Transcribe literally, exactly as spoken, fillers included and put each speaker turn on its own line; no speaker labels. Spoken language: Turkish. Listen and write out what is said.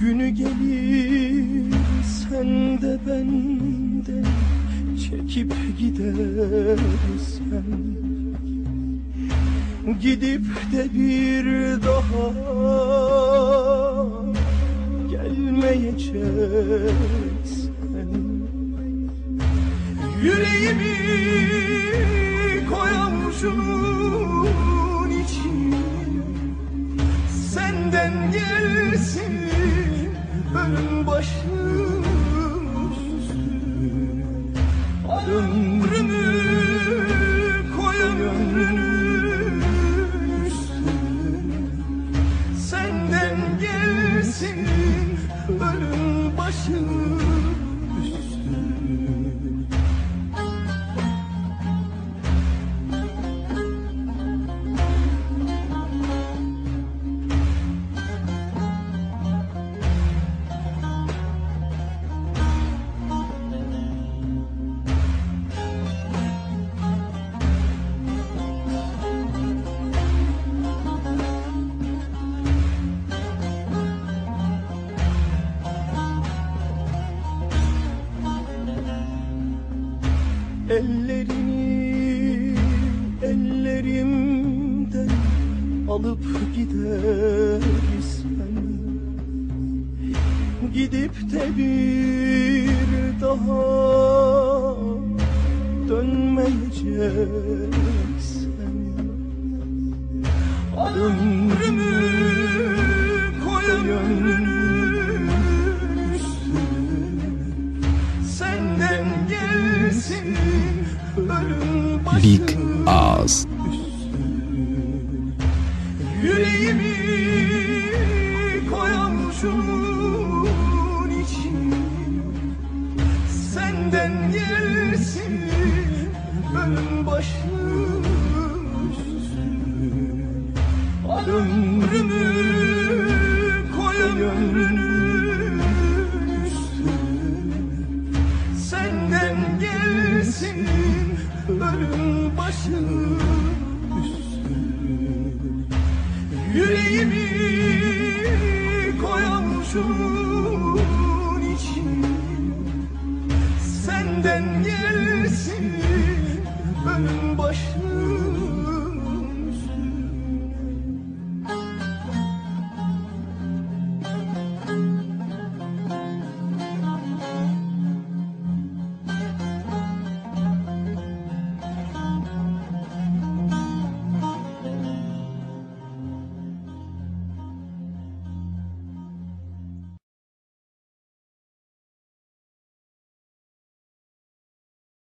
Günü gelir sen de benden çekip gidersen, gidip de bir daha gelmeyeceksen, yüreğimi koyamuşum için senden gelsin ölüm başım üstüne. Ömrümü koyamuşum üstüne, senden gelsin ölüm başım üstüne. Ellerini ellerimden alıp gidersen, gidip de bir daha dönmeyeceksen, ömrümü koyamıyorum üstüne, senden gelsin ölüm başım
Big Ağız.
Yüreğimi koyamuşum için senden gelsin ölüm başım üstüne. Ömrümü koyamıyorum üstüne, senden gelsin ölüm başım üstüne. Yüreğimi koyamuşum için senden gelsin ölüm başım